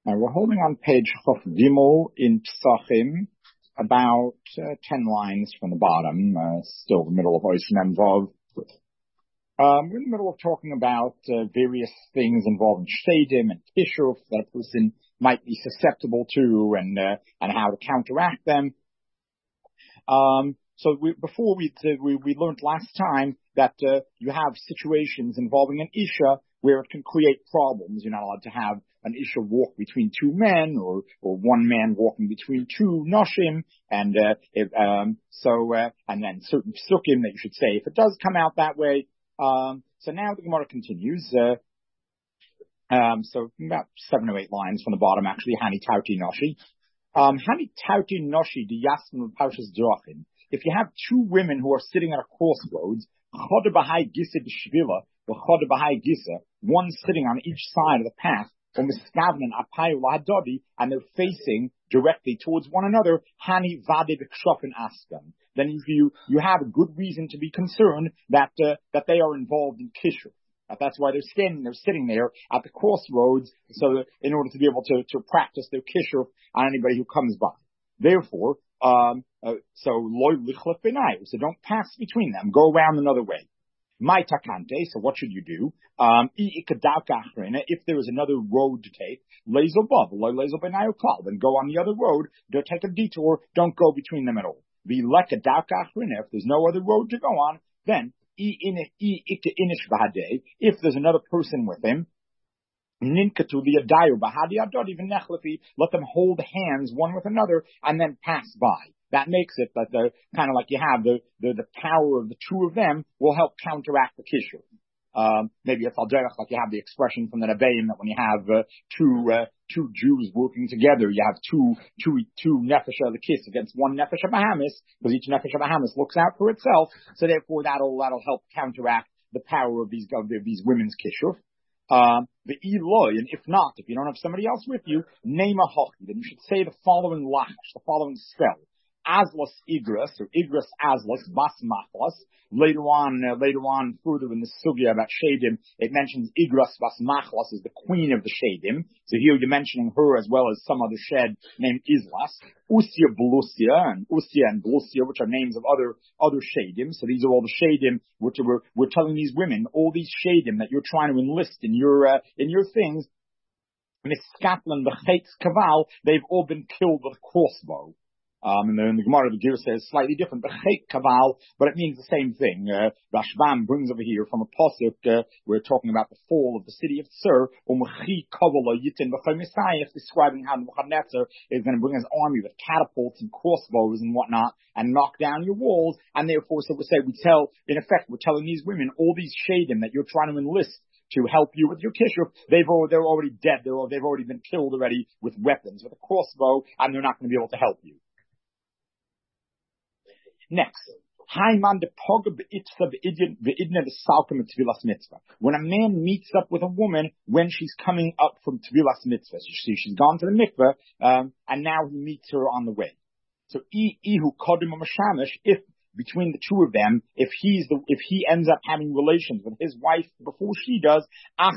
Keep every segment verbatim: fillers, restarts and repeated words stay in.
Now we're holding on page Chof Gimel in Psachim, about uh, ten lines from the bottom, uh, still the middle of Ois Mem Vav. Um, we're in the middle of talking about uh, various things involving Sheidim and Kishuf that a person might be susceptible to, and uh, and how to counteract them. Um, so we, before we, uh, we we learned last time that uh, you have situations involving an Isha where it can create problems. You're not allowed to have an Isha walk between two men, or or one man walking between two Noshim, and uh, if, um, so uh, and then certain psukim that you should say if it does come out that way. Um, so now the Gemara continues. Uh, um, so about seven or eight lines from the bottom, actually. Hani Tauti Noshi. Um, Hani Tauti Noshi di Yasmin Paushas Drachim. If you have two women who are sitting at a crossroads, Chod Bahai Gisa B'Shvila, or Chod Bahai Gisa, one sitting on each side of the path, or Miskavnan Apayu Lahadodi, and they're facing directly towards one another, Hani Vade B'Kshofin Askan. Then you you have a good reason to be concerned that uh, that they are involved in kishur. That that's why they're standing, they're sitting there at the crossroads, so that in order to be able to, to practice their kishur on anybody who comes by. Therefore, um, uh, so loy lichlef b'nai, so don't pass between them, go around another way. My takante, so what should you do? Um, if there is another road to take, lezel bav, loy lezel b'nai uklal, then go on the other road, don't take a detour, don't go between them at all. If there's no other road to go on, then if there's another person with him, let them hold hands one with another and then pass by. That makes it that the kind of like you have the, the, the power of the two of them will help counteract the kishur. Um, maybe it's al derech, like you have the expression from the Rebbeim that when you have uh, two uh, two Jews working together, you have two two two nefesh of the kiss against one nefesh of Bahamas, because each nefesh of Bahamas looks out for itself. So therefore, that'll that'll help counteract the power of these of these women's kishuf. Um, the Eloy, and if not, if you don't have somebody else with you, name a hochi, then you should say the following lachash, the following spell. Aslas Igras, or Igras Aslas, Bas Machlas. Later on, uh, later on, further in the sugya about Shadim, it mentions Igras Bas Machlas is the queen of the Shadim. So here you're mentioning her as well as some other shed named Islas. Usia Blusia, and Usia and Blusia, which are names of other, other Shadim. So these are all the Shadim, which we're, we're telling these women, all these Shadim that you're trying to enlist in your, uh, in your things, Miss Scotland, the Chaitz Kaval, they've all been killed with a crossbow. Um, and then the Gemara, the Gira says slightly different, but Chait Kaval, but it means the same thing. Uh, Rashbam brings over here from a pasuk, uh, we're talking about the fall of the city of Tsur, Umchi Kavala Yitin B'chai Messiah, describing how Nebuchadnezzar is going to bring his army with catapults and crossbows and whatnot, and knock down your walls, and therefore, so we say, we tell, in effect, we're telling these women, all these shadim that you're trying to enlist to help you with your kishur, they've already, they're already dead, they're, they've already been killed already with weapons, with a crossbow, and they're not going to be able to help you. Next, when a man meets up with a woman when she's coming up from Tevilas Mitzvah, she, she's gone to the mikveh, um, and now he meets her on the way. So, if between the two of them, if he's the, if he ends up having relations with his wife before she does,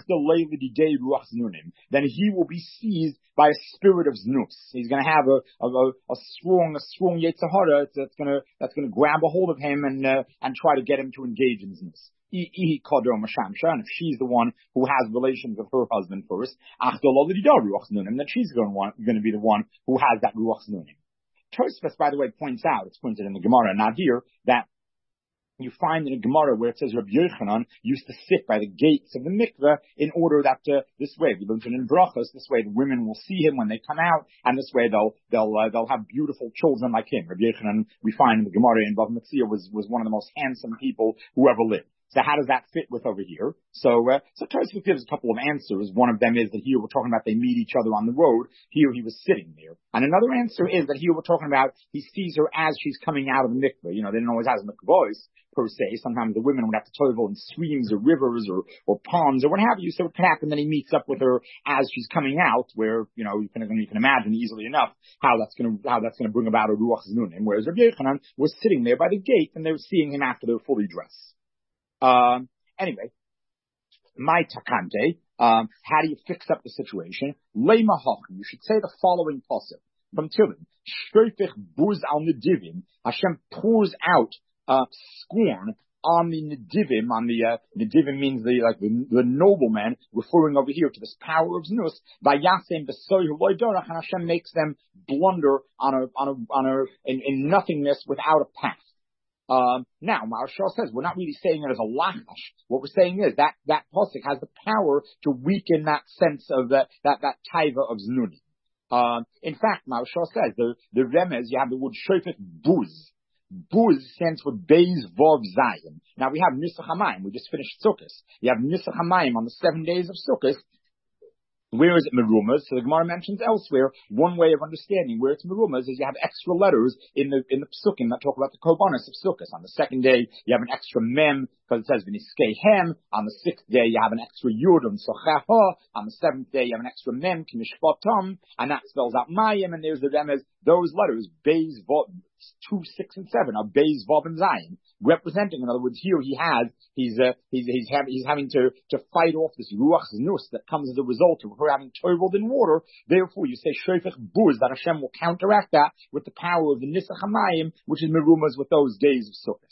then he will be seized by a spirit of znus. He's going to have a, a, a strong, a strong yetzer hara that's going to, that's going to grab a hold of him and, uh, and try to get him to engage in znus. And if she's the one who has relations with her husband first, then she's going to, want, going to be the one who has that ruach znunim. Tosfos, by the way, points out, it's pointed in the Gemara, not here, that you find in a Gemara where it says Rabbi Yochanan used to sit by the gates of the mikveh in order that uh, this way, we learned it in brachos, this way the women will see him when they come out, and this way they'll they'll uh, they'll have beautiful children like him. Rabbi Yochanan, we find in the Gemara in Bava Metzia, was was one of the most handsome people who ever lived. So how does that fit with over here? So, uh, so Tosfos gives a couple of answers. One of them is that here we're talking about they meet each other on the road. Here he was sitting there. And another answer is that here we're talking about he sees her as she's coming out of the mikveh. You know, they didn't always have mikvahs per se. Sometimes the women would have to travel in streams or rivers or, or ponds or what have you. So it can happen that he meets up with her as she's coming out, where, you know, you can, you can imagine easily enough how that's going to, how that's going to bring about a ruach znunim. Whereas Rabbi Yochanan was sitting there by the gate and they were seeing him after they're fully dressed. Um, anyway, my takante, Um, how do you fix up the situation? Lema hach, you should say the following pasuk from Tehillim. Shofech buz al nedivim. Hashem pours out uh, scorn on the nedivim. On the uh, nedivim means the like the, the nobleman, referring over here to this power of znus. Vayasem b'soyu loydorach, and Hashem makes them blunder on a on a on a in, in nothingness without a path. Um, now, Maharshal says we're not really saying it as a lachash. What we're saying is that that pasuk has the power to weaken that sense of that that that taiva of znuni. Um, in fact, Maharshal says the the remez, you have the word shofet buz. Buz stands for Beis Vov Zayin. Now we have Nisach Hamayim. We just finished Sukkot. You have Nisach Hamayim on the seven days of Sukkot. Where is it merumas? So the Gemara mentions elsewhere, one way of understanding where it's merumas is you have extra letters in the in the psukim that talk about the korbanos of Sukkot. On the second day, you have an extra mem, because it says v'niskei hem. On the sixth day, you have an extra yud on sochaha. On the seventh day, you have an extra mem, kimishpatam, and that spells out mayim, and there's the remes. Those letters, beis vov, two, six, and seven are beis vov and zayin, representing, in other words, here he has, he's, uh, he's, he's, having, he's having to, to fight off this ruach znus that comes as a result of her having toiled in water. Therefore, you say shofech buz, that Hashem will counteract that with the power of the nisach hamayim, which is merumas with those days of Sukkot.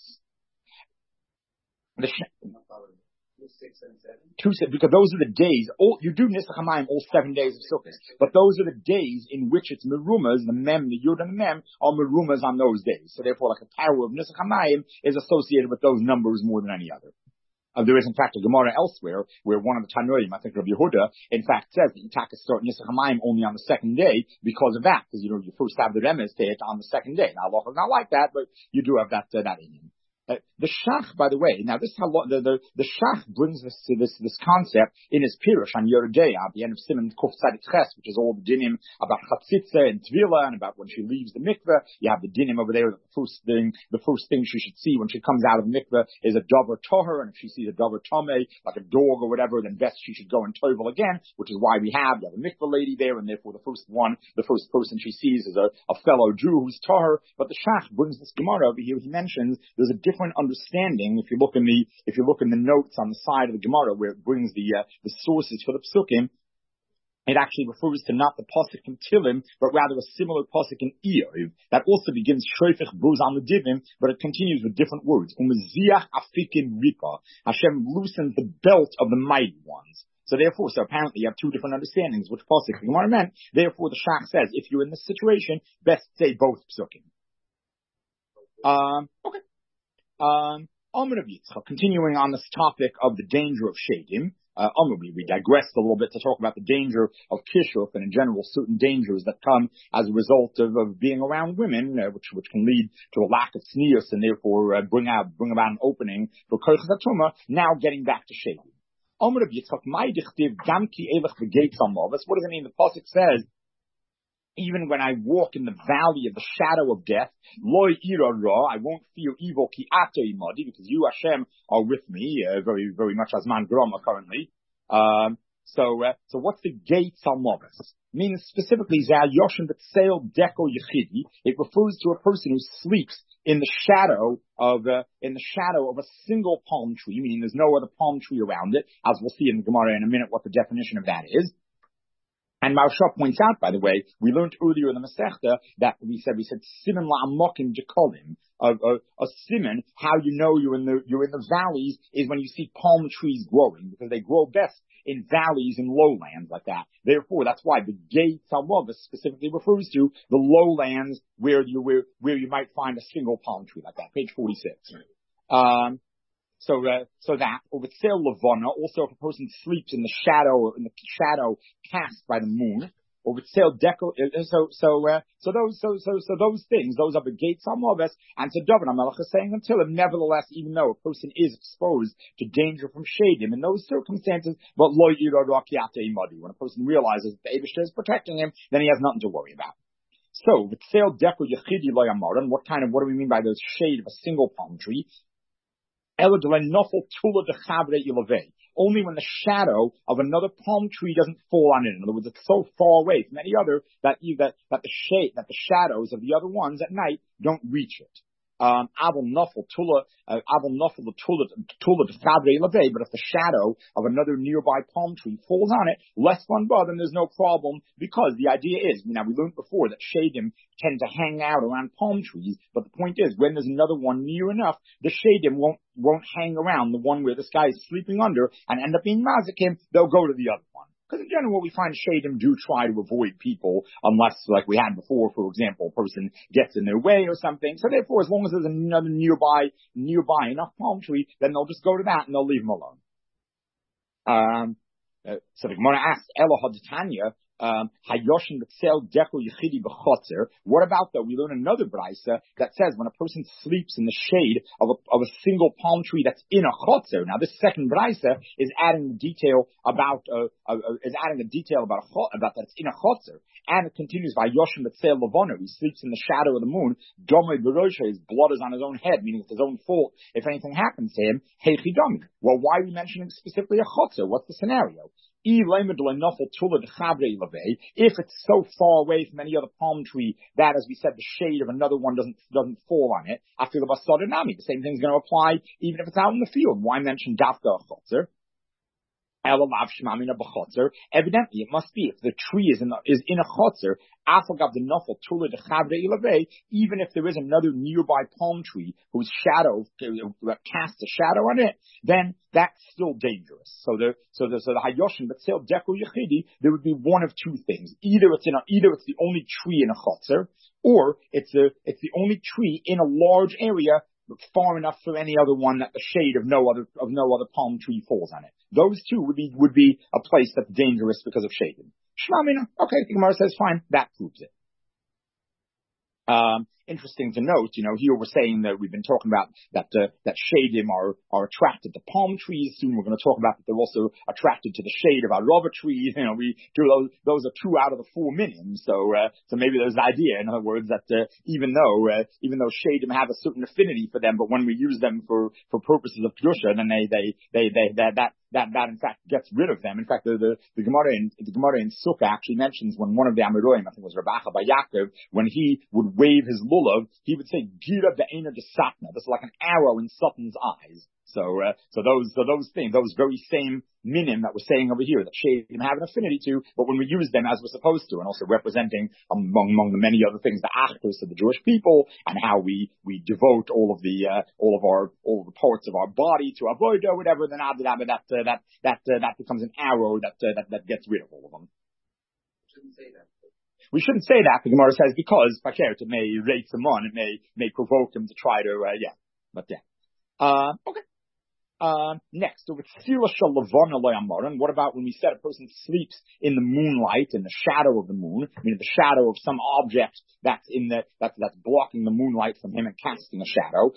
The sh- Six and seven. Two, because those are the days. All you do Nisach Hamayim all seven days of Sukkot, but those are the days in which it's merumas. The mem, the yud, and the mem are merumas on those days. So therefore, like the power of Nisach Hamayim is associated with those numbers more than any other. Uh, there is, in fact, a Gemara elsewhere where one of the Tanoim, I think Rabbi Yehuda, in fact says that you take a start Nisach Hamayim only on the second day because of that, because you know you first have the remes it on the second day. Now Allah is not like that, but you do have that uh, that in him. Uh, the Shach, by the way, now this is how the the, the Shach brings this this this concept in his Pirush on Yerodea at the end of Siman Kuf Tzadik Ches, which is all the dinim about Chatzitza and Tvila and about when she leaves the mikveh. You have the dinim over there. The first thing, the first thing she should see when she comes out of the mikveh is a dover toher, and if she sees a dover tomei, like a dog or whatever, then best she should go and tovel again, which is why we have you have a mikveh lady there, and therefore the first one, the first person she sees is a, a fellow Jew who's toher. But the Shach brings this Gemara over here. He mentions there's a different understanding. If you look in the if you look in the notes on the side of the Gemara where it brings the uh, the sources for the psukim, it actually refers to not the pasuk in Tehillim, but rather a similar pasuk in Iyov that also begins shofech buz al nedivim, but it continues with different words. Umeziach afikim rika. Hashem loosens the belt of the mighty ones. So therefore, so apparently you have two different understandings which pasuk the Gemara meant. Therefore, the Shach says if you're in this situation, best say both psukim. Um, okay. Um, continuing on this topic of the danger of shadim, uh, we, we digressed a little bit to talk about the danger of kishuf and in general certain dangers that come as a result of, of being around women, uh, which which can lead to a lack of tznius and therefore uh, bring out bring about an opening for kochas hatuma. Now getting back to shadim. What does it mean? The pasuk says, even when I walk in the valley of the shadow of death, loy ira ra, I won't fear evil ki ato imadi, because you, Hashem, are with me, uh, very, very much as man groma currently. Um, so, uh, so what's the gates al movis? Means specifically, zah yoshin b'tseil deko yechidi. It refers to a person who sleeps in the shadow of, uh, in the shadow of a single palm tree, meaning there's no other palm tree around it, as we'll see in the Gemara in a minute what the definition of that is. And Maharsha points out, by the way, we learned earlier in the Masechta that we said, we said, siman la'amokim jekolim. A, a, a siman, how you know you're in the, you're in the valleys is when you see palm trees growing, because they grow best in valleys and lowlands like that. Therefore, that's why the Gei Tzalmavus specifically refers to the lowlands where you, where, where you might find a single palm tree like that. Page forty-six. Um, So, uh, so that, or with Sel Levana, also if a person sleeps in the shadow, in the shadow cast by the moon, or with Sel Deco, so, so, uh, so those, so, so, so those things, those are the gates on Moves, and so David HaMelech is saying until him, nevertheless, even though a person is exposed to danger from shadim in those circumstances, but Lo Yira Rakiate Imadi, when a person realizes that the Eibishter is protecting him, then he has nothing to worry about. So, with Sel Deco Yechidi Lo Yamaran, what kind of, what do we mean by those shade of a single palm tree? Only when the shadow of another palm tree doesn't fall on it. In other words, it's so far away from any other that you, that, that the shade, that the shadows of the other ones at night don't reach it. Um, Abel Nuffel Tula, uh, Abel Nuffel the Tula, Tula the Fabre Leve, but if the shadow of another nearby palm tree falls on it, less fun, but then there's no problem, because the idea is, you know, we learned before that shadim tend to hang out around palm trees, but the point is, when there's another one near enough, the shadim won't, won't hang around the one where this guy is sleeping under and end up being mazikim, they'll go to the other one. Because in general, we find shadim do try to avoid people, unless, like we had before, for example, a person gets in their way or something. So therefore, as long as there's another nearby, nearby enough palm tree, then they'll just go to that and they'll leave them alone. Um, uh, so the Gemara asks, Elo Haditanya, um, Hayoshin B'Tzel Decho Yechidi B'Chotzer. What about though? We learn another brisa that says when a person sleeps in the shade of a, of a single palm tree that's in a chotzer. Now this second brisa is adding the detail about, uh, uh, is adding the detail about a, about that it's in a chotzer. And it continues by Yoshin B'Tzel Lavono. He sleeps in the shadow of the moon. Domei B'Rosha, his blood is on his own head, meaning it's his own fault. If anything happens to him, Heichi Domi. Well, why are we mentioning specifically a chotzer? What's the scenario? If it's so far away from any other palm tree that, as we said, the shade of another one doesn't doesn't fall on it, I feel about Nami. The same thing is going to apply even if it's out in the field. Why mention Dafka Chotzer? Evidently, it must be if the tree is in a, is in a chotzer, even if there is another nearby palm tree whose shadow casts a shadow on it, then that's still dangerous. So the so the so the hayoshin but still deku yechidi, there would be one of two things: either it's in a, either it's the only tree in a chotzer, or it's a it's the only tree in a large area far enough from any other one that the shade of no other of no other palm tree falls on it. Those two would be would be a place that's dangerous because of shading. Shmamina, okay, the Gemara says fine, that proves it. Um, interesting to note, you know, here we're saying that we've been talking about that uh, that shadim are are attracted to palm trees. Soon we're going to talk about that they're also attracted to the shade of arava trees. You know, we do those those are two out of the four minims. So uh, so maybe there's an idea, in other words, that uh, even though uh, even though shadim have a certain affinity for them, but when we use them for for purposes of kedusha, then they they they they that that that that in fact gets rid of them. In fact, the the, the Gemara in the Gemara in Sukkah actually mentions when one of the Amiroim, I think it was Rabacha by Yaakov, when he would wave his lulav, he would say Gira Be'ena de Satna. This is like an arrow in Satan's eyes. So uh, so those so those things, those very same minim that we're saying over here that shadim have an affinity to, but when we use them as we're supposed to, and also representing among among the many other things the achdus of the Jewish people, and how we we devote all of the uh, all of our all of the parts of our body to avodah, whatever, then that uh, that that that uh, that becomes an arrow that, uh, that that gets rid of all of them. Shouldn't say that. We shouldn't say that, the Gemara says, because it may raise them on, it may may provoke them to try to uh, yeah, but yeah. Uh, okay. Uh, next, what about when we said a person sleeps in the moonlight, in the shadow of the moon, I mean the shadow of some object that's in the, that's, that's blocking the moonlight from him and casting a shadow?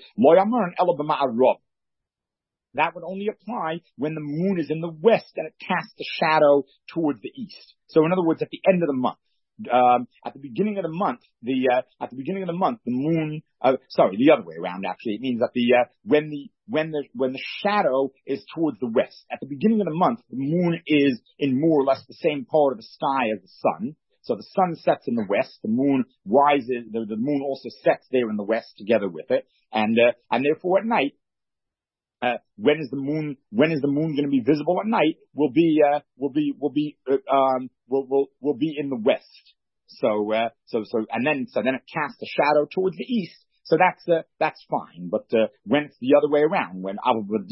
That would only apply when the moon is in the west and it casts a shadow towards the east. So in other words, at the end of the month. Um, at the beginning of the month, the uh, at the beginning of the month, the moon. Uh, sorry, the other way around. Actually, it means that the uh, when the when the when the shadow is towards the west. At the beginning of the month, the moon is in more or less the same part of the sky as the sun. So the sun sets in the west. The moon rises. The, the moon also sets there in the west together with it, and uh, and therefore at night. Uh, when is the moon? When is the moon going to be visible at night? Will be, uh, will be, will be, uh, um, will will will be in the west. So, uh, so so, and then so then it casts a shadow towards the east. So that's uh, that's fine. But uh, when it's the other way around, when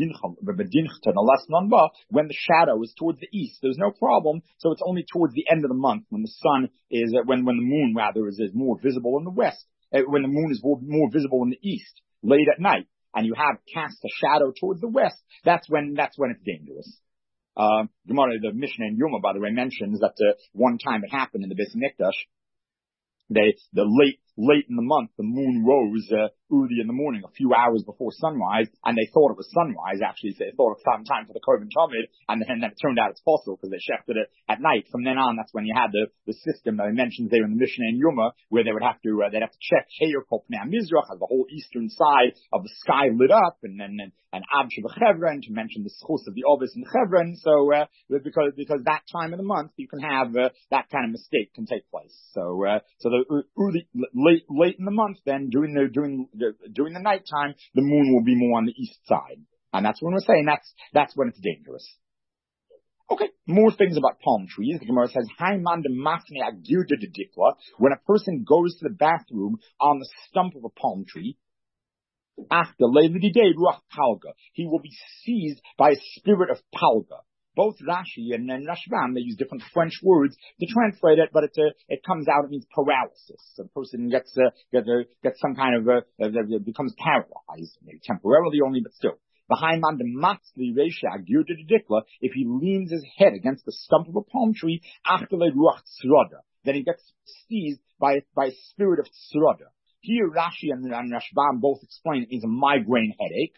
when the shadow is towards the east, there's no problem. So it's only towards the end of the month when the sun is, uh, when when the moon rather is, is more visible in the west, uh, when the moon is more, more visible in the east, late at night. And you have cast a shadow towards the west, that's when, that's when it's dangerous. Um, Gemara, the Mishnah in Yoma, by the way, mentions that, uh, one time it happened in the Beis Mikdash. They, the late, late in the month, the moon rose, uh, early in the morning, a few hours before sunrise, and they thought it was sunrise, actually, so they thought it was time, time for the Korban Tamid, and then, and then it turned out it's possible, because they shechted it at night. From then on, that's when you had the, the system that I mentioned there in the Mishnah in Yoma, where they would have to, uh, they'd have to check Heir Kol Pnei Mizrach, as the whole eastern side of the sky lit up, and then, and, and Ab Sheva Chevron, to mention the schus of the Ovis in Chevron, so, uh, because, because that time of the month, you can have, uh, that kind of mistake can take place. So, uh, so the early, late, late in the month, then during the, during the, during the nighttime, the moon will be more on the east side. And that's when we're saying that's, that's when it's dangerous. Okay, more things about palm trees. The Gemara says, when a person goes to the bathroom on the stump of a palm tree, he will be seized by a spirit of palga. Both Rashi and, and Rashbam, they use different French words to translate it, but it, uh, it comes out, it means paralysis. A person gets, uh, gets, uh, gets some kind of, uh, uh, becomes paralyzed, maybe temporarily only, but still. If he leans his head against the stump of a palm tree, then he gets seized by, by a spirit of tzroda. Here, Rashi and, and Rashbam both explain it means a migraine headache,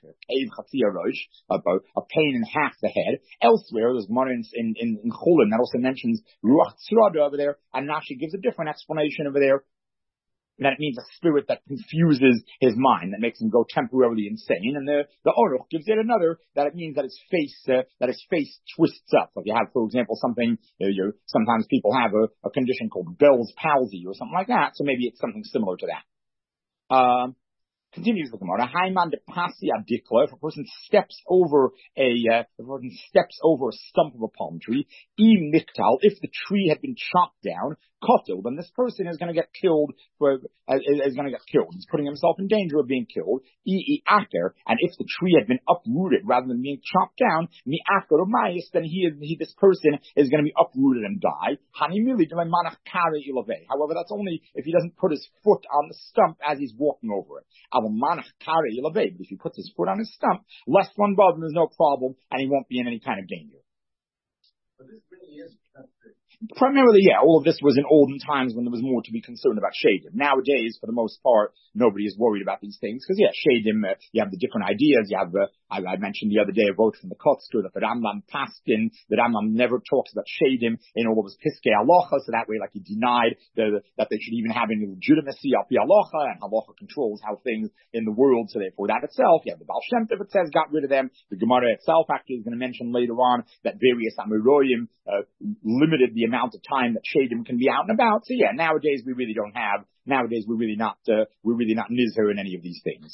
a, a pain in half the head. Elsewhere, there's one in, in, in Chulin that also mentions ruach tzroda over there, and Rashi gives a different explanation over there, that it means a spirit that confuses his mind, that makes him go temporarily insane. And the, the Aruch gives it another, that it means that his face, uh, that his face twists up. So if you have, for example, something, uh, you, sometimes people have a, a condition called Bell's palsy or something like that, so maybe it's something similar to that. Um, Continues the Gemara. Haiman de pasi adikla. If a person steps over a, uh, if a person steps over a stump of a palm tree, e miktal. If the tree had been chopped down, kotel, then this person is going to get killed. For, uh, is going to get killed. He's putting himself in danger of being killed. E e aker. And if the tree had been uprooted rather than being chopped down, mi aker umayis, then he, he, this person is going to be uprooted and die. Hanimili manach kare ilave. However, that's only if he doesn't put his foot on the stump as he's walking over it. But if he puts his foot on his stump, less one above him, there's no problem, and he won't be in any kind of danger. But this really is Primarily, yeah, all of this was in olden times when there was more to be concerned about shadim. Nowadays, for the most part, nobody is worried about these things, because, yeah, shadim, uh, you have the different ideas, you have, uh, I, I mentioned the other day a vote from the Kotzker that the Rambam passed in, the Rambam never talks about shadim in all of his Piskei Halacha, so that way, like, he denied the, that they should even have any legitimacy of the Halacha, and Halacha controls how things in the world, so therefore that itself, you have the Baal Shem Tov, it says, got rid of them. The Gemara itself actually is going to mention later on that various Amiroyim, uh, limited the amount of time that shadim can be out and about. So yeah, nowadays we really don't have, nowadays we're really not, uh, we're really not nizher in any of these things.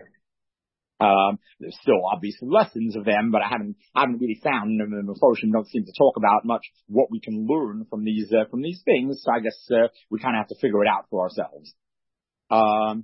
Um, there's still obviously lessons of them, but I haven't, I haven't really found, and the Meforshim don't seem to talk about much what we can learn from these, uh, from these things. So I guess, uh, we kind of have to figure it out for ourselves. Um,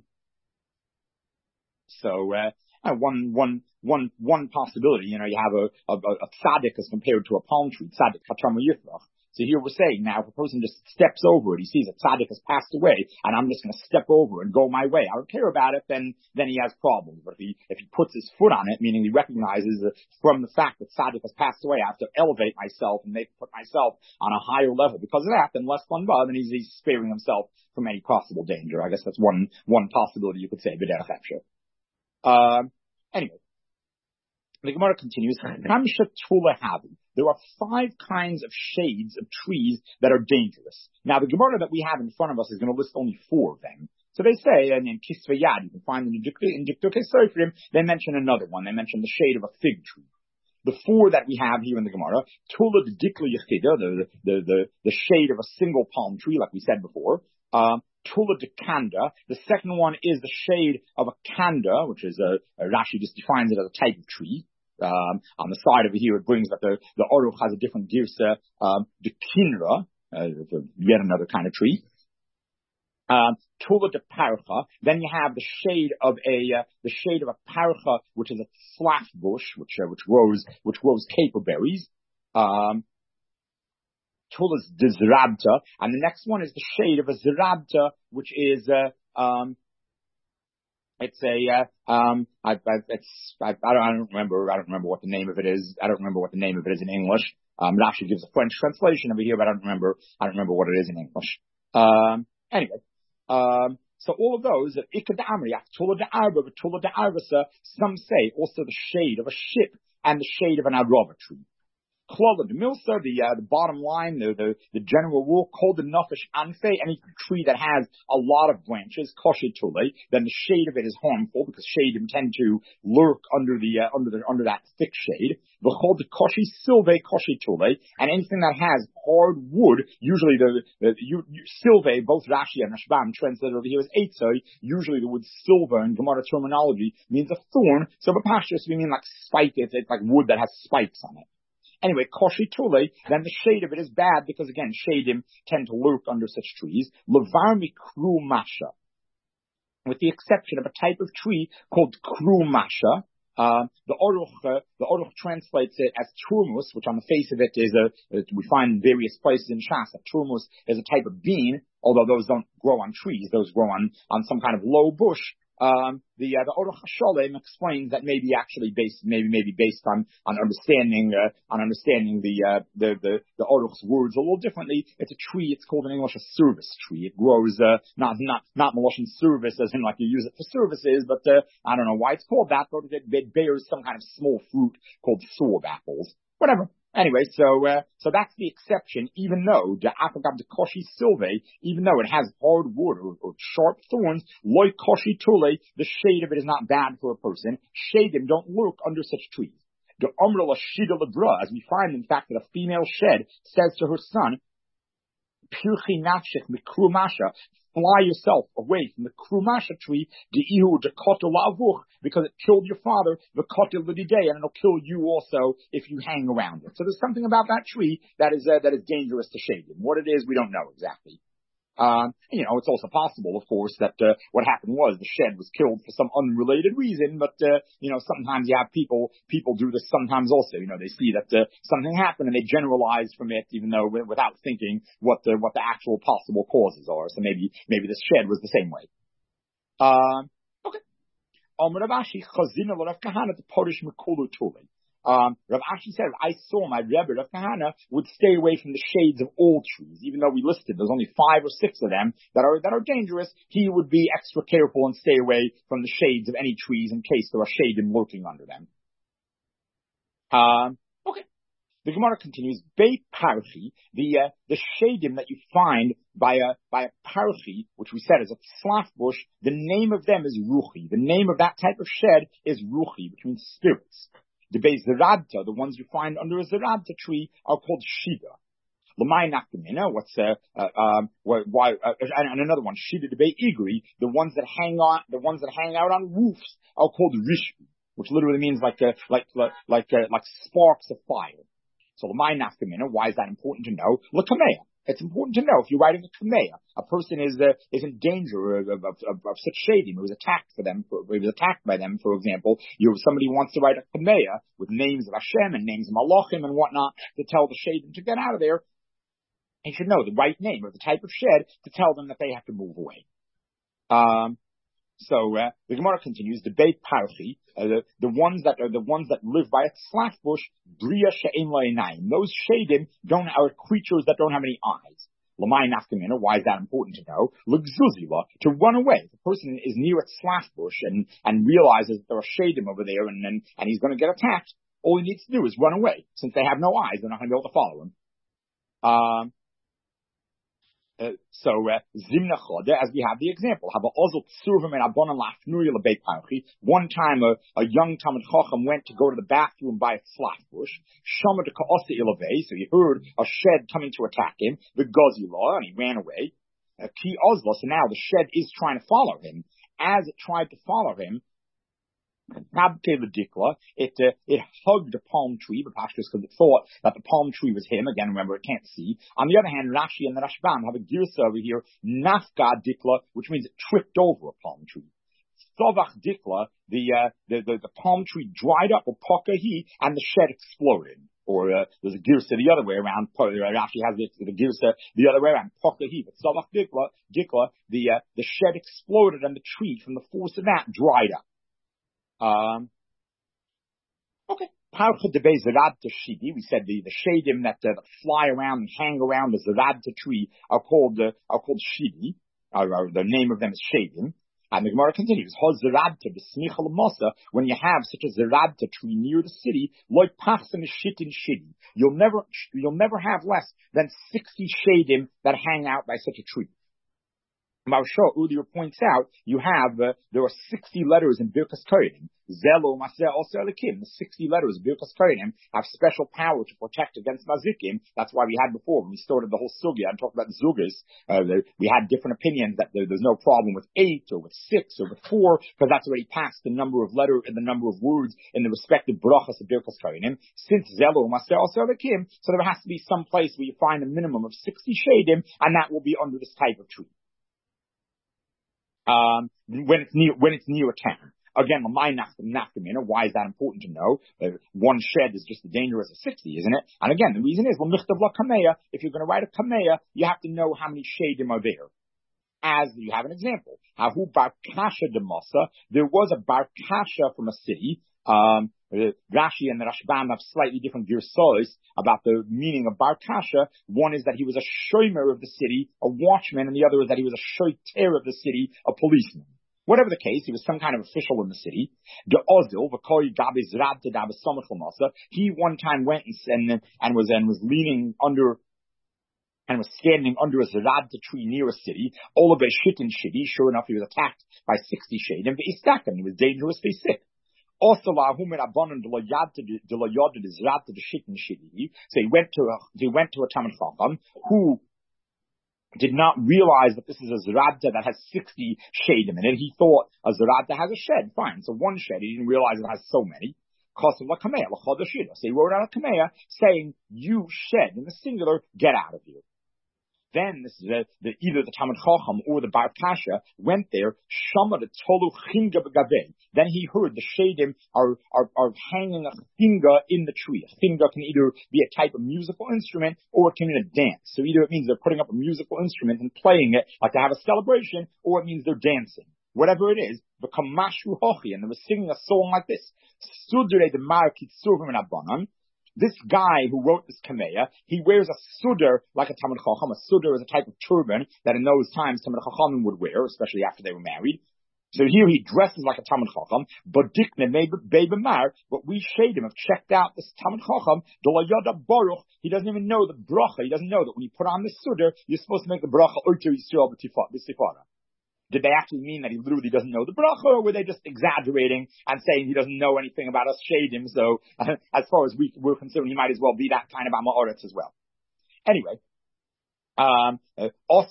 so, uh, Uh, one, one, one, one possibility, you know, you have a, a, a tzaddik as compared to a palm tree, tzaddik hatam yifrach. So here we're saying now, if a person just steps over it, he sees a tzaddik has passed away, and I'm just going to step over and go my way. I don't care about it, then, then he has problems. But if he, if he puts his foot on it, meaning he recognizes that from the fact that tzaddik has passed away, I have to elevate myself and make, put myself on a higher level because of that, then less fun, then he's, he's sparing himself from any possible danger. I guess that's one, one possibility you could say, b'derech efshar. Um, anyway, the Gemara continues. There are five kinds of shades of trees that are dangerous. Now, the Gemara that we have in front of us is going to list only four of them. So they say, and in Kisvei Yad, you can find in Dikdukei Sofrim, they mention another one. They mention the shade of a fig tree. The four that we have here in the Gemara, Tula the Dikla Yechida, the, the, the, the shade of a single palm tree, like we said before. Uh, Tula de Kanda. The second one is the shade of a Kanda, which is a, a Rashi just defines it as a type of tree. Um, on the side over here, it brings that the, the Aruch has a different girsa, um, the Kinra, uh, yet another kind of tree. Um, Tula de Parcha. Then you have the shade of a, uh, the shade of a Parcha, which is a flat bush, which, uh, which grows, which grows caper berries. Um, Tula's de Zerabta, and the next one is the shade of a Zerabta, which is, uh, um, it's a, uh, um, I, I, it's, I, I don't, I don't remember, I don't remember what the name of it is. I don't remember what the name of it is in English. Um, it actually gives a French translation over here, but I don't remember, I don't remember what it is in English. Um, anyway, um, so all of those, Ikad Amriach, Tula de Arba, Tula de Arvasa, some say also the shade of a ship and the shade of an Arava tree. Klola de Milsa, the uh, the bottom line, the, the the general rule, called the Nafish Anfe, any tree that has a lot of branches, Koshe Tule, then the shade of it is harmful because shadim tend to lurk under the uh, under the under that thick shade. The called the Koshe Silve Koshe Tule, and anything that has hard wood, usually the the you, you, Silve, both Rashi and Rashbam translated over here as Eitzai, usually the word silver in Gemara terminology means a thorn, so Bapashtus we mean like spike, it's, it's like wood that has spikes on it. Anyway, koshi tule, then the shade of it is bad because again, shadim tend to lurk under such trees. Levarmi kru masha, with the exception of a type of tree called kru masha. Uh, the Oruch, uh, the Oruch translates it as turmus, which on the face of it is a, we find in various places in Shas. Turmus is a type of bean, although those don't grow on trees; those grow on on some kind of low bush. Um, the uh, the Oruch HaSholem explains that maybe actually based maybe maybe based on on understanding uh, on understanding the uh, the the the Oruch's words a little differently. It's a tree. It's called in English a service tree. It grows uh, not not not Meloshin service as in like you use it for services, but uh, I don't know why it's called that. But it, it bears some kind of small fruit called sorb apples. Whatever. Anyway, so uh, so that's the exception, even though the Apagab de Koshi Silve, even though it has hard wood or, or sharp thorns, like Koshi Tule, the shade of it is not bad for a person. Shadim don't lurk under such trees. The Umrala Shida Lebra, as we find in fact that a female shed says to her son, Pirchi Nafshik Mikru Masha, fly yourself away from the Krumasha tree, De'ihu Dekotel Lavuch, because it killed your father, the Kotel Lididei, and it'll kill you also if you hang around it. So there's something about that tree that is uh, that is dangerous to Shadim. What it is, we don't know exactly. Um, you know, it's also possible, of course, that uh, what happened was the shed was killed for some unrelated reason. But uh, you know, sometimes you have people people do this. Sometimes also, you know, they see that uh, something happened and they generalize from it, even though without thinking what the what the actual possible causes are. So maybe maybe this shed was the same way. Um, okay. Um, Rav Ashi said, I saw my Rebbe, Rav Kahana, would stay away from the shades of all trees. Even though we listed there's only five or six of them that are that are dangerous, he would be extra careful and stay away from the shades of any trees in case there are shadim lurking under them. Um, okay. The Gemara continues, Beit Parchi, the uh, the shadim that you find by a by a parchi, which we said is a slaf bush, the name of them is ruchi. The name of that type of shed is ruchi, which means spirits. The Beis Zeradta, the ones you find under a Zeradta tree, are called Shida. L'may Nakdamina, what's uh, uh um why uh, and, and another one, Shida de Bei Igri, the ones that hang on, the ones that hang out on roofs are called Rishbi, which literally means like uh, like like like, uh, like sparks of fire. So l'may Nakdamina, why is that important to know? L'kameya. It's important to know if you're writing a kameya, a person is uh, is in danger of, of, of, of such shadim. It was attacked for them. For, it was attacked by them, for example. You somebody wants to write a kameya with names of Hashem and names of Malachim and whatnot to tell the shadim to get out of there. He should know the right name or the type of shed to tell them that they have to move away. Um. So uh, the Gemara continues, the Beit Parchi, uh, the, the ones that are the ones that live by a slaf bush, Bria she'en la'inayim. Those shadim don't are creatures that don't have any eyes. L'may nafkamina, why is that important to know? L'gzuzila, to run away. If a person is near a slaf bush and and realizes that there are shadim over there and and, and he's going to get attacked, all he needs to do is run away. Since they have no eyes, they're not going to be able to follow him. Um. Uh, so, uh, Zimna Chode, as we have the example, have a ozil tsurvim and abonan lafnuri lebeit parchi. One time, a, a young Talmid Chacham went to go to the bathroom by a slaf bush. Shama de ka'osa ilavei, so he heard a shed coming to attack him. The gozila, and he ran away. Uh, Ki ozla, so now the shed is trying to follow him. As it tried to follow him, It uh, it hugged a palm tree, because it thought that the palm tree was him. Again, remember, it can't see. On the other hand, Rashi and the Rashbam have a girsa over here, nafka dikla, which means it tripped over a palm tree. Sovach dikla, the, uh, the, the, the palm tree dried up, or pokahi, and the shed exploded. Or uh, there's a girsa the other way around. Rashi has the, the girsa the other way around. Pokahi, but sovach dikla, dikla, the uh, the shed exploded, and the tree, from the force of that, dried up. Um, okay. We said the, the shadim that, uh, that fly around and hang around the Zeradta tree are called, uh, are called shidi. Uh, the name of them is shadim. And the Gemara continues, when you have such a zerabta tree near the city, like pachsim is shit in shitty, you'll never, you'll never have less than sixty shadim that hang out by such a tree. Marsha Udir points out, you have, uh, there are sixty letters in Birkas Kohanim. Zelo Maseh also Elikim. The sixty letters of Birkas Kohanim have special power to protect against Mazikim. That's why we had before, when we started the whole sugya and talked about the Zugas, uh, the, we had different opinions that there, there's no problem with eight or with six or with four, because that's already past the number of letters and the number of words in the respective brachas of Birkas Kohanim. Since Zelo Maseh also Elikim, so there has to be some place where you find a minimum of sixty shadim, and that will be under this type of tree. Um, when it's near, when it's near a town. Again, my nafkamina, why is that important to know? Uh, one shed is just as dangerous as sixty, isn't it? And again, the reason is, if you're going to write a kameya, you have to know how many shadim are there. As you have an example, Hahu Bar Kasha de Masa, there was a Bar Kasha from a city. Um, Rashi and the Rashbam have slightly different girsos about the meaning of Bar Kasha. One is that he was a shomer of the city, a watchman, and the other is that he was a shoiter of the city, a policeman. Whatever the case, he was some kind of official in the city. He one time went and, and was and was leaning under and was standing under a zerabta tree near a city. Olabe shitin shidi. Sure enough, he was attacked by sixty shadim. He was dangerously sick. Also, so he went to a, he went to a Talmid Chacham who did not realize that this is a zerabta that has sixty shadim in it. He thought a zerabta has a shed. Fine, so one shed. He didn't realize it has so many. So he wrote out a kameya saying, "You shed in the singular, get out of here." Then this is the, the, either the Talmid Chacham or the Bar Kasha went there. Shama the tolu chinga b'gavei. Then he heard the shadim are, are are hanging a chinga in the tree. A chinga can either be a type of musical instrument or it can be a dance. So either it means they're putting up a musical instrument and playing it like to have a celebration, or it means they're dancing. Whatever it is, the kamashu hochi, and they were singing a song like this. Sudre de markit survim and abanan. This guy who wrote this kameya, he wears a sudar like a Talmid Chacham. A sudar is a type of turban that in those times Talmid Chachamim would wear, especially after they were married. So here he dresses like a Talmid Chacham, but dikne beibemar, but we shade him, have checked out this Talmid Chacham, dolayada baruch, he doesn't even know the bracha, he doesn't know that when you put on this sudar, you're supposed to make the bracha oiter yisrael b'sifara. Did they actually mean that he literally doesn't know the bracha, or were they just exaggerating and saying he doesn't know anything about us shadim? So, uh, as far as we, we're concerned, he might as well be that kind of Amaretz as well. Anyway, um, uh,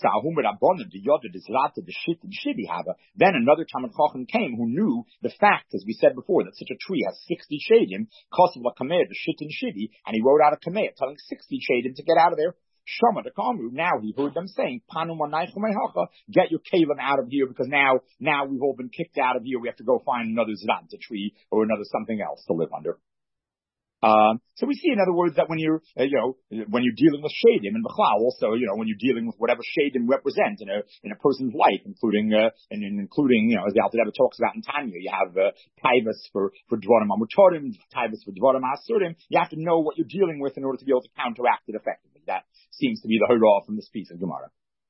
then another Talmid Chacham came who knew the fact, as we said before, that such a tree has sixty shadim, kosav lakameh, the shit and shidi, and he wrote out a kameh telling sixty shadim to get out of there. Shama the Kamru, now he heard them saying, Panu get your kalim out of here, because now, now we've all been kicked out of here. We have to go find another zranta tree or another something else to live under. Um, so we see, in other words, that when you're, uh, you know, when you're dealing with shadim and b'chlal, also, you know, when you're dealing with whatever shadim represent in a in a person's life, including, uh, and, and including, you know, as the Alter Rebbe talks about in Tanya, you have uh, taivas for for dvarim amutorim, taivas for dvarim asurim. You have to know what you're dealing with in order to be able to counteract it effectively. That seems to be the hurrah from this piece of Gemara.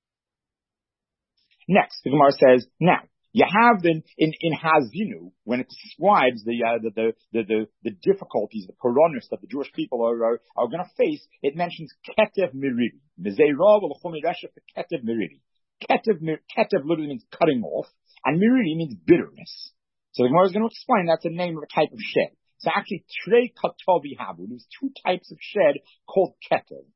Next, the Gemara says, now, you have in, in, in Hazinu, when it describes the, uh, the, the, the, the, the difficulties, the poronis that the Jewish people are, are, are going to face, it mentions Ketev Miriri. Mizeirav l'chumi reshef Ketev Miriri. Ketev, Ketev literally means cutting off, and Miriri means bitterness. So the Gemara is going to explain that's the name of a type of shed. So actually, Trei Katovi Havu, there's two types of shed called Ketev.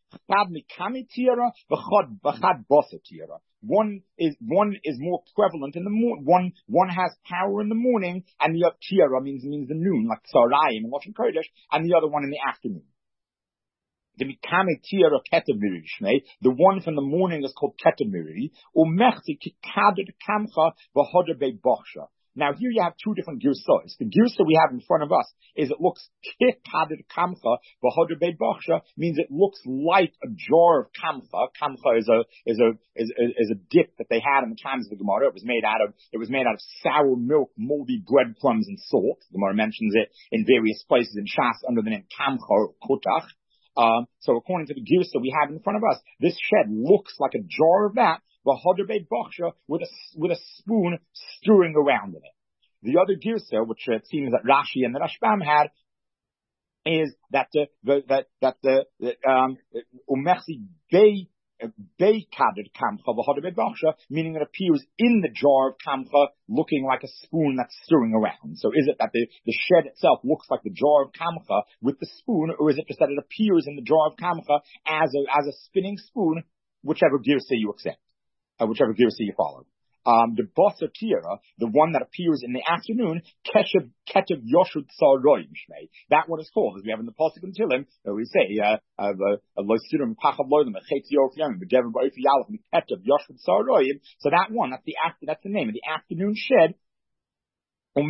One is one is more prevalent in the morning. One one has power in the morning, and the other tira means means the noon, like Sarayim and Lashon Kodesh, and the other one in the afternoon. The mikame tira ketamiri shmei. The one from the morning is called ketamiri. Umechti kikader kamcha v'hoder beibochsha. Now here you have two different girsas. The girsa we have in front of us is it looks kikader kamcha v'hoder beibochsha, means it looks like a jar of kamcha. Kamcha is a is a is a, is a dip that they had in the times of the Gemara. It was made out of it was made out of sour milk, moldy breadcrumbs, and salt. The Gemara mentions it in various places in Shas under the name kamcha or kotach. Um, so according to the girsa we have in front of us, this shed looks like a jar of that, with a, with a spoon stirring around in it. The other girsa, which it seems that Rashi and the Rashbam had, is that the, the that that the um umersi bay bay kadet kamcha, meaning it appears in the jar of kamcha, looking like a spoon that's stirring around. So is it that the, the shed itself looks like the jar of kamcha with the spoon, or is it just that it appears in the jar of kamcha as a as a spinning spoon, whichever girsa you accept, uh, whichever girsa you follow. Um, the Basa Tira, the one that appears in the afternoon, Keshev, Ketev Yoshud Tzaroim Shmei. That one is called, as we have in the Pasuk in Tilim, uh, we say, uh, uh, Loisirim Pachav Loidim, Chetzi Of Yamim, Bedever Ba'if Yalach, Ketev Yoshud Tzaroim. So that one, that's the after, that's the name of the afternoon shed. It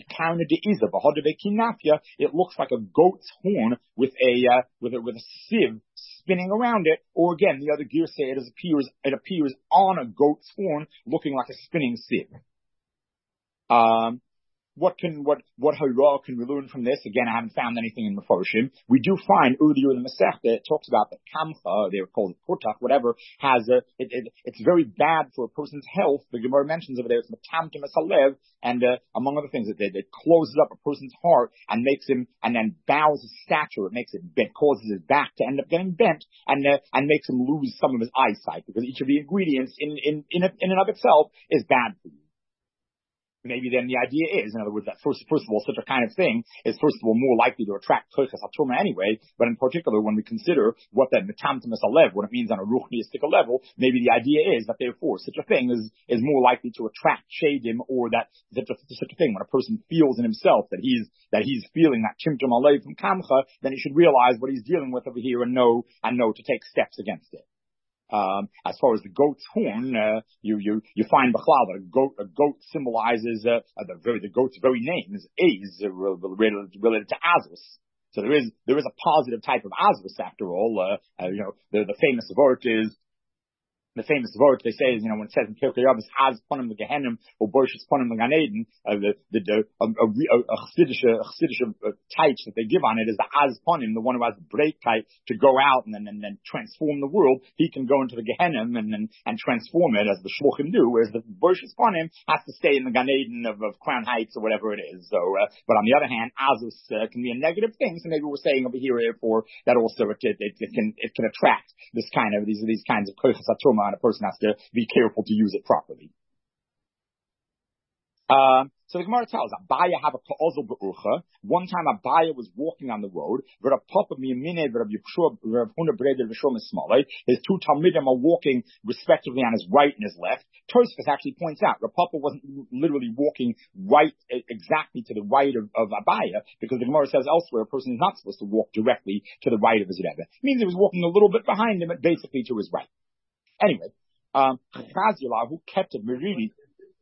looks like a goat's horn with a uh, with a with a sieve spinning around it, or again, the other gear say it appears it appears on a goat's horn, looking like a spinning sieve. Um, What can, what, what hara can we learn from this? Again, I haven't found anything in Mefarshim. We do find earlier in the Masechta, it talks about that kamcha, they were called kurtak, whatever, has a, it, it, it's very bad for a person's health. The Gemara mentions over there, it's matamtim asalev, and, uh, among other things, it, it, it closes up a person's heart and makes him, and then bows his stature. It makes it bent, causes his back to end up getting bent, and, uh, and makes him lose some of his eyesight, because each of the ingredients in, in, in, in and of itself is bad for you. Maybe then the idea is, in other words, that first, first of all, such a kind of thing is first of all more likely to attract koiches hatruma anyway. But in particular, when we consider what that metamtimus alev, what it means on a ruchniistic level, maybe the idea is that therefore such a thing is is more likely to attract shadim, or that such a, such a thing when a person feels in himself that he's that he's feeling that chimtum alev from kamcha, then he should realize what he's dealing with over here and know and know to take steps against it. Um, as far as the goat's horn, uh, you, you, you find Bechlal that a goat, a goat symbolizes, uh, the very, the goat's very name is Ez, uh, related, related to Azus. So there is, there is a positive type of Azus after all. Uh, uh you know, the, the famous word is, the famous word they say is, you know, when it says in Pirkei Avos, "Az ponim leGehenim," or "Boishes ponim leGan uh, the the, the a, a, a chassidish a chassidish type that they give on it is the "Az ponim," the one who has the break type to go out and then and then transform the world. He can go into the Gehenim and and, and transform it as the shluchim do, whereas the Boishes ponim has to stay in the Gan Eden of, of Crown Heights or whatever it is. So, uh, but on the other hand, Azus uh, can be a negative thing. So maybe we're saying over here, therefore, that also it, it, it can it can attract this kind of these these kinds of koiches hatruma. And a person has to be careful to use it properly. Um, so the Gemara tells Abaya have a ka'ozel be'urcha. One time Abaya was walking on the road. His two talmidim are walking respectively on his right and his left. Tosfos actually points out Rav Papa wasn't literally walking right exactly to the right of, of Abaya, because the Gemara says elsewhere a person is not supposed to walk directly to the right of his Rebbe. It means he was walking a little bit behind him, but basically to his right. Anyway, um, who kept it meriri.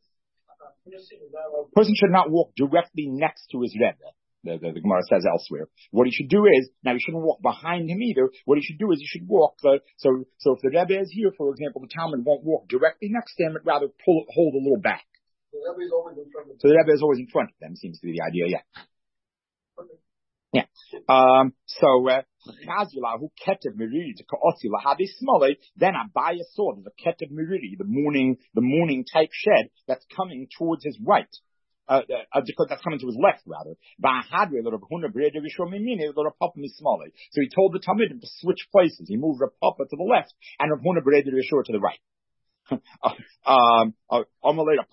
Person should not walk directly next to his Rebbe. The, the, the Gemara says elsewhere. What he should do is, now he shouldn't walk behind him either. What he should do is he should walk, uh, so, so if the Rebbe is here, for example, the Talmud won't walk directly next to him, but rather pull, hold a little back. The Rebbe is always in front of them. So the Rebbe is always in front of them, seems to be the idea, yeah. Okay. Yeah. Um, so, uh, who ketev miriri to ka'osi lahadi smolei, then Abaya saw the ketev miriri, the morning, the morning type shed that's coming towards his right. Uh, uh, that's coming to his left, rather. So he told the Talmidim to switch places. He moved Rav Papa to the left and Rav Huna Bereder Yeshua to the right. um, uh, so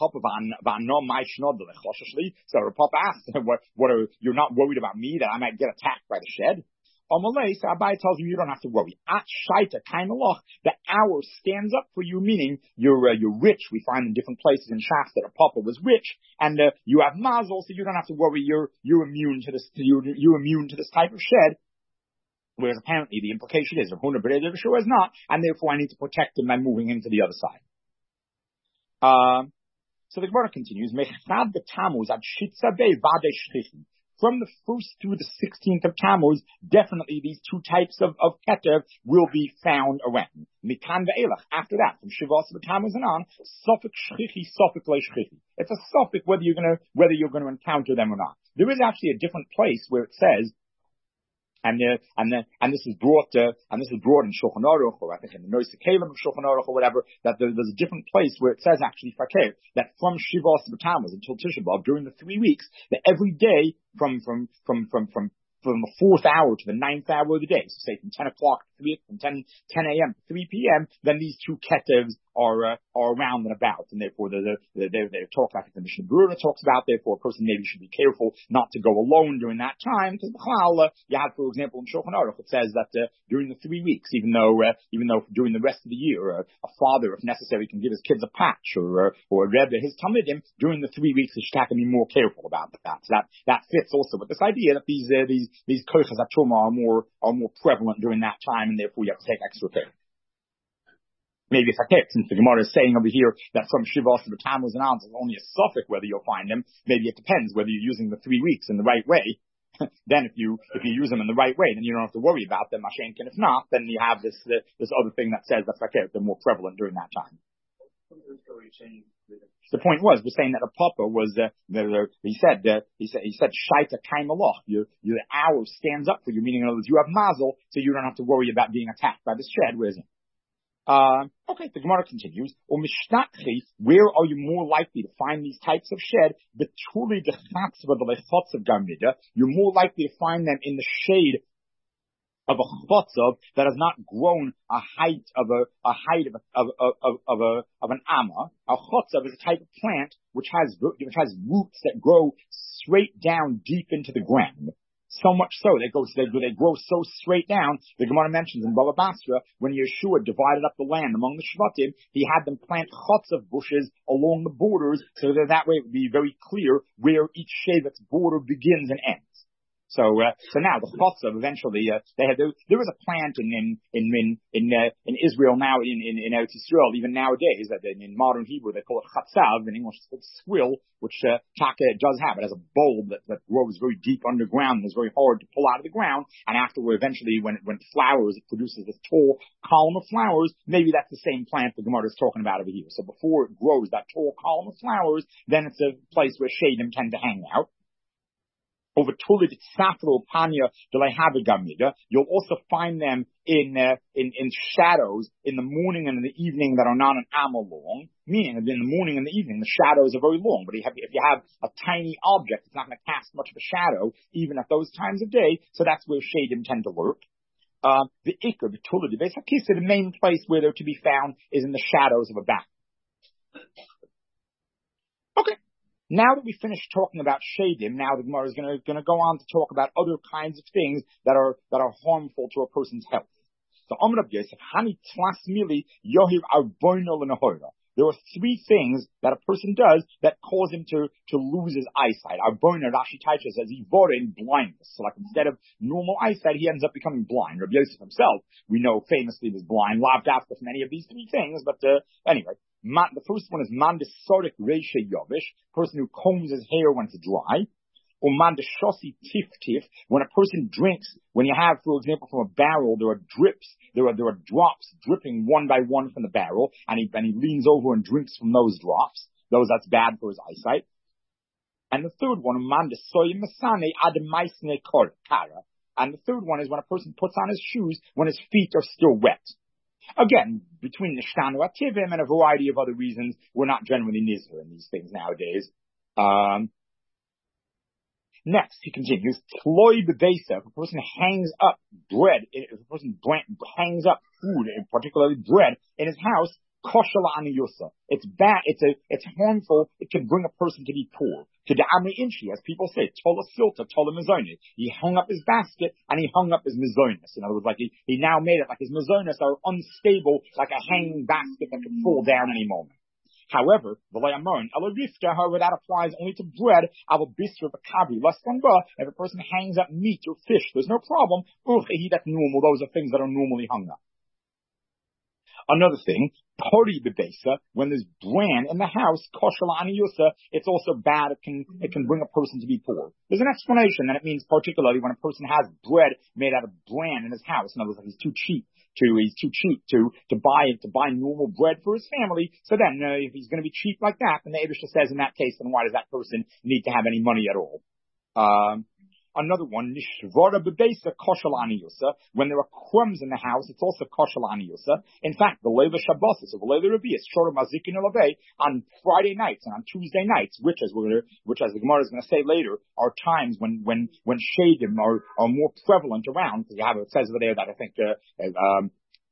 Rav Papa asked, what, what are, you're not worried about me that I might get attacked by the shed? Amalei, so Abai tells him you don't have to worry. At shaita kainaloch, the hour stands up for you, meaning you're uh, you're rich. We find in different places in Shas that a papa was rich, and uh, you have mazel, so you don't have to worry. You're you're immune to this. You're, you're immune to this type of shed. Whereas apparently the implication is Rav Huna Bereder Yeshua is not, and therefore I need to protect him by moving him to the other side. Um. So the Gemara continues. Mechad the Tammuz ad shitza be vade shchichim. From the first through the sixteenth of Tammuz, definitely these two types of, of ketev will be found around. Mikan ve'elach. After that, from Shivas of Tammuz and on, Sofik shchichi, Sofik le shchichi. It's a Sofik whether you're gonna, whether you're gonna encounter them or not. There is actually a different place where it says, And uh, and uh, and this is brought uh, and this is brought in Shulchan Aruch, or I think in the Noisei Kalim of Shulchan Aruch or whatever, that there, there's a different place where it says actually fakir that from Shivas B'Tammuz until Tisha B'Av during the three weeks that every day from from from from from from the fourth hour to the ninth hour of the day, so say from ten o'clock to three, from ten a.m. to three p.m., then these two ketevs are uh, are around and about, and therefore they're, they're, they're, they're talked, I think the Mishnah Berurah talks about, therefore a person maybe should be careful not to go alone during that time, because uh, you have, for example, in Shulchan Aruch, it says that uh, during the three weeks, even though uh, even though during the rest of the year, uh, a father, if necessary, can give his kids a patch, or uh, or a Rebbe his Talmidim, during the three weeks, he should have to be more careful about that. So that, that fits also with this idea that these uh, these these koichas atuma are more are more prevalent during that time, and therefore you have to take extra care. Maybe it's okay, since the Gemara is saying over here that from Shivas to B'Tammuz and on, it's only a suffix whether you'll find them. Maybe it depends whether you're using the three weeks in the right way. Then if you if you use them in the right way, then you don't have to worry about them, Mashenkin. If not, then you have this uh, this other thing that says that's okay, they're more prevalent during that time. The point was, we're saying that a papa was, uh, the, he said, uh, he said, he said, shaita kaimaloch, your, your hour stands up for you, meaning in other words, you have mazel, so you don't have to worry about being attacked by this shed. Where is it? Uh, okay, the Gemara continues, or mishnachri, where are you more likely to find these types of shed? Betuli dechatzva the lechotz of gamida, you're more likely to find them in the shade of a chotzav that has not grown a height of a, a height of a, of, of, of a, of an amma. A chotzav is a type of plant which has, which has roots that grow straight down deep into the ground. So much so, they go, they, they grow so straight down. The Gemara mentions in Baba Basra, when Yeshua divided up the land among the Shvatim, he had them plant chotzav bushes along the borders, so that that way it would be very clear where each shevet's border begins and ends. So, uh, so now the chotzav eventually, uh, they had, there, there was a plant in, in, in, in, in, uh, in Israel now, in, in, in Eretz Yisrael, even nowadays, that in, in modern Hebrew, they call it chatzav, in English it's called squill, which, uh, Taka does have. It has a bulb that, that grows very deep underground and is very hard to pull out of the ground. And afterward, eventually, when it, when it flowers, it produces this tall column of flowers. Maybe that's the same plant the Gemara is talking about over here. So before it grows that tall column of flowers, then it's a place where shadim tend to hang out. Over Tulid Safro Panya Gamida, you'll also find them in, uh, in, in shadows in the morning and in the evening that are not an amma long. Meaning, in the morning and the evening, the shadows are very long. But if you have a tiny object, it's not going to cast much of a shadow, even at those times of day. So that's where shadim tend to lurk. Uh, the Iker, the Tulid, the main place where they're to be found is in the shadows of a back. Okay. Now that we finished talking about shadim, now the Gemara is going to go on to talk about other kinds of things that are that are harmful to a person's health. So, Amr Rab Yosef, Hani Tlas Mili Yohiv Arboino L'Nahora. There are three things that a person does that cause him to, to lose his eyesight. Arboino, Rashi Taisha says, Ivore in blindness. So, like instead of normal eyesight, he ends up becoming blind. Rab Yosef himself, we know famously was blind, loved after many of these three things, but uh, anyway. Man, the first one is mandesorik reisha yovish, person who combs his hair when it's dry. Or mandeshosi tif tif, when a person drinks, when you have, for example, from a barrel, there are drips, there are there are drops dripping one by one from the barrel, and he and he leans over and drinks from those drops. Those that's bad for his eyesight. And the third one, mandesoy masane ademaisne kara. And the third one is when a person puts on his shoes when his feet are still wet. Again, between the Shtanu Ativim and a variety of other reasons, we're not generally nizher in these things nowadays. Um, next, he continues, Tloi b'beisa, if a person hangs up bread, if a person hangs up food, particularly bread, in his house, koshala aniyusa. It's bad, it's a, it's harmful, it can bring a person to be poor. To the Amri Inchi, as people say, tola silta, tola mizonis. He hung up his basket and he hung up his mizonis. In other words, like he, he now made it like his mizonis are unstable, like a hanging basket that could fall down any moment. However, the layamon, elarifta, however, that applies only to bread, ava bisra b'kabri, less than ba, if a person hangs up meat or fish, there's no problem. Uchehi, that's normal, those are things that are normally hung up. Another thing, pori bebesa, when there's bran in the house, koshala aniyusa, it's also bad. It can, it can bring a person to be poor. There's an explanation that it means particularly when a person has bread made out of bran in his house. In other words, he's too cheap to, he's too cheap to, to buy, to buy normal bread for his family. So then, uh, if he's going to be cheap like that, then the Eibishter says in that case, then why does that person need to have any money at all? Um, Another one, Nishvara Bebesa Koshal Aniyusa. When there are crumbs in the house, it's also Koshal Aniyusa. In fact, the Leila Shabbosis, or the Leila Revius, Shora Mazikin Olave, on Friday nights and on Tuesday nights, which as we're, which as the Gemara is going to say later, are times when, when, when shadim are, are more prevalent around. Because you have, it says over there that I think, uh, um,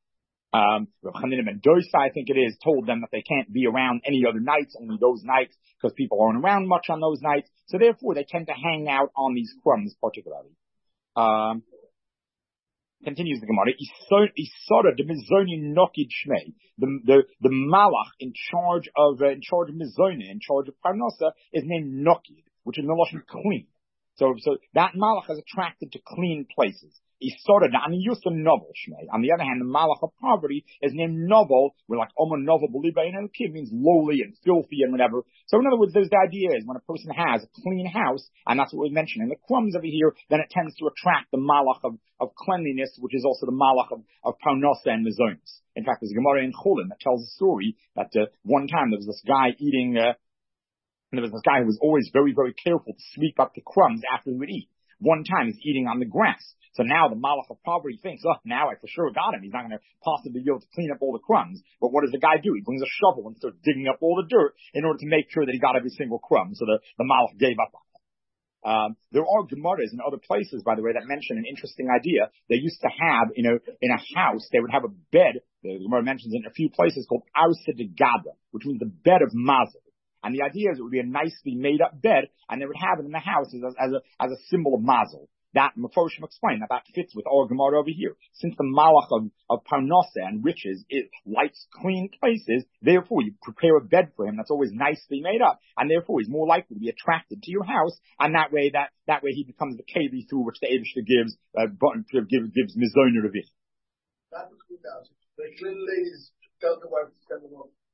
Um, Rav Chanina ben Dosa, I think it is, told them that they can't be around any other nights, only those nights, because people aren't around much on those nights. So therefore, they tend to hang out on these crumbs particularly. Um, continues the Gemara. Isora de Mizoni Nokid Shmei. The, the, the Malach in charge of, uh, in charge of Mizoni, in charge of Parnasa, is named Nokid, which is Meloshin clean. So, so that Malach is attracted to clean places. I mean, used to novel shmei. On the other hand, the malach of poverty is named novel. We're like Omer novel beliba, and it means lowly and filthy and whatever. So in other words, there's the idea is when a person has a clean house, and that's what we mentioned in the crumbs over here, then it tends to attract the malach of, of cleanliness, which is also the malach of, of parnosa and mizonis. In fact, there's a Gemara in Chulin that tells a story that uh, one time there was this guy eating, uh, and there was this guy who was always very, very careful to sweep up the crumbs after he would eat. One time he's eating on the grass. So now the malach of poverty thinks, oh, now I for sure got him. He's not going to possibly be able to clean up all the crumbs. But what does the guy do? He brings a shovel and starts digging up all the dirt in order to make sure that he got every single crumb. So the, the malach gave up on it. Um, there are Gemaras in other places, by the way, that mention an interesting idea. They used to have, you know, in a house, they would have a bed, the Gemara mentions in a few places, called Arsa de Gada, which means the bed of Mazel. And the idea is it would be a nicely made up bed, and they would have it in the house as a, as a, as a symbol of Mazel. That, Mephoshim explained, that that fits with our Gemara over here. Since the malach of, of Parnasa and riches, it likes clean places, therefore you prepare a bed for him that's always nicely made up, and therefore he's more likely to be attracted to your house, and that way, that, that way he becomes the keli through which the Eibishter gives, uh, gives, gives Mizona Revit. That's the house. The clean ladies tell the wife to send them home.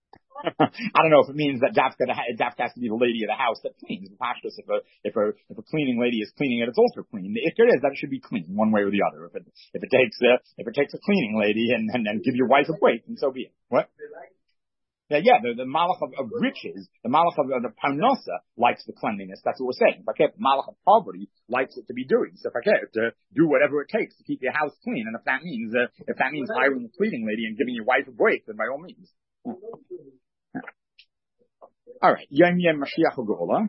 I don't know if it means that Dafka, Dafka has to be the lady of the house that cleans. If a, if a, if a cleaning lady is cleaning it, it's also clean. The ikar is that it should be clean one way or the other. If it, if it takes a, if it takes a cleaning lady and, and, and give your wife a break, then so be it. What? Yeah, yeah, the, the malach of, of riches, the malach of, of the parnasa likes the cleanliness. That's what we're saying. If I can't, the malach of poverty likes it to be doing. So if I can't, to do whatever it takes to keep your house clean, and if that means, uh, if that means hiring a cleaning lady and giving your wife a break, then by all means. All right, Yom Yom Mashiach HaGeula.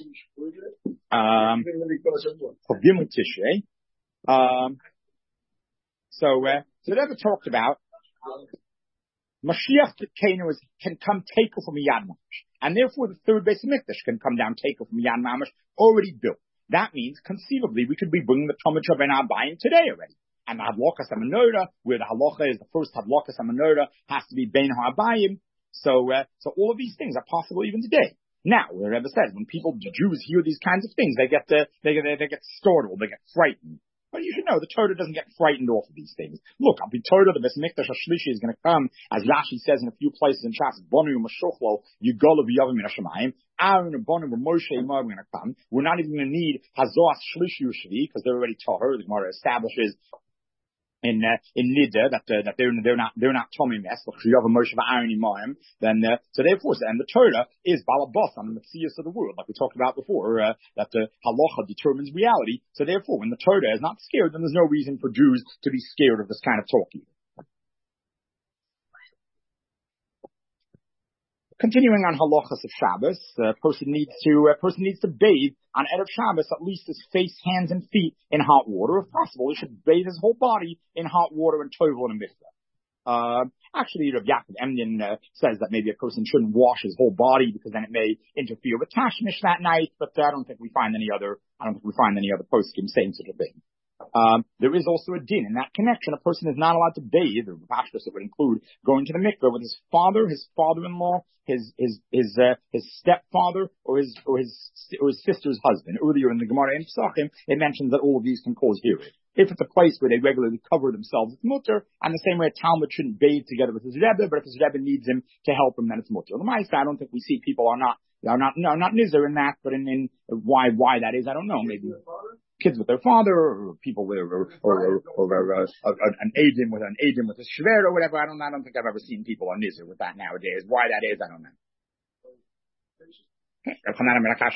Um, Gimel Tishrei. Um, so, uh, so they ever talked about Mashiach can come take from Yad Mamash, and therefore the third base of Mikdash can come down take from Yad Mamash already built. That means conceivably we could be bringing the Talmud Shavin Abayim today already. And the Hadlokas HaMenorah, where the Halacha is the first Hadlokas HaMenorah, has to be Bein HaAbayim. So, uh, so all of these things are possible even today. Now, where Rebbe says, when people, Jews hear these kinds of things, they get, uh, they get, they get startled, they get frightened. But you should know, the Torah doesn't get frightened off of these things. Look, I'll be Torah, the Beis Mikdash HaShlishi is going to come, as Rashi says in a few places in Shas, Bonu Mashuchlo, Yigol V'Yavim Min HaShamayim, Aaron and Bonu and Moshe and Mar are going to come. We're not even going to need Hazos Shlishi Ushvi, because they're already Torah. The Gemara establishes in uh, in Nida that uh, that they're they're not they're not Tommy mess, then uh, so therefore and the Torah is balabas on the Messias of the world, like we talked about before, uh, that the halacha determines reality. So therefore, when the Torah is not scared, then there's no reason for Jews to be scared of this kind of talk either. Continuing on halachas of Shabbos, a person needs to a person needs to bathe on Erev Shabbos at least his face, hands, and feet in hot water. If possible, he should bathe his whole body in hot water and tovel and a mikveh. Uh, actually, Rav Yaakov Emden uh, says that maybe a person shouldn't wash his whole body because then it may interfere with Tashmish that night. But uh, I don't think we find any other. I don't think we find any other poskim saying such a thing. Um, there is also a din in that connection. A person is not allowed to bathe, or pashtus, it would include going to the mikveh with his father, his father-in-law, his his his uh, his stepfather, or his or his or his sister's husband. Earlier in the Gemara in Pesachim, it mentions that all of these can cause hearing. If it's a place where they regularly cover themselves, it's mutter. And the same way a Talmud shouldn't bathe together with his Rebbe, but if his Rebbe needs him to help him, then it's mutter. The Ma'aseh, I don't think we see people are not are not no not nizer in that, but in, in why why that is, I don't know. Maybe kids with their father, or people with, or, or, or, or uh, an Adim with an Adim with a Shver or whatever. I don't, I don't think I've ever seen people on Nizar with that nowadays. Why that is, I don't know. Okay.